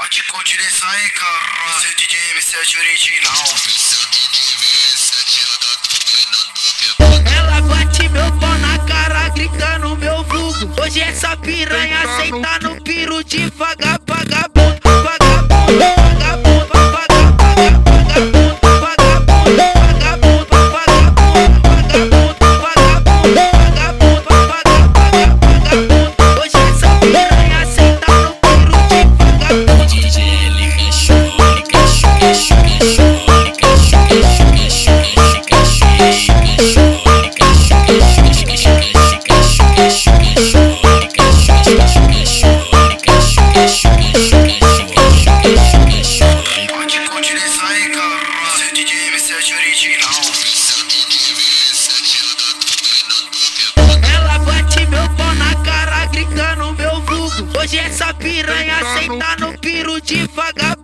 Pode continuar isso aí, cara. Seu DJ M7 original. Ela bate meu pau na cara, gritando meu vulgo. Hoje essa piranha aceita no piro de vagabundo. Ela bate meu pau na cara, gritando meu vulgo. Hoje essa piranha aceita no piro de vagabundo.